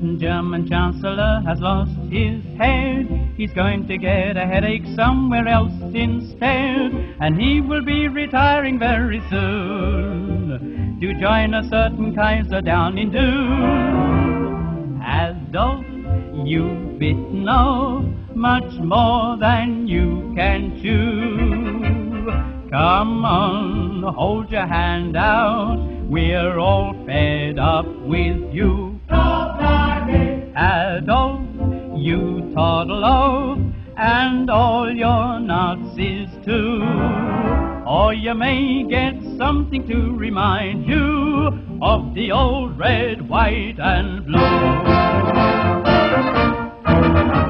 German Chancellor has lost his head. He's going to get a headache somewhere else instead, and he will be retiring very soon to join a certain Kaiser down in Doon. Adolf, you've bitten off much more than you can chew. Come on, hold your hand out, we're all fed up with you. Adolf, you toddle off, and all your Nazis too, or you may get something to remind you of the old red, white and blue.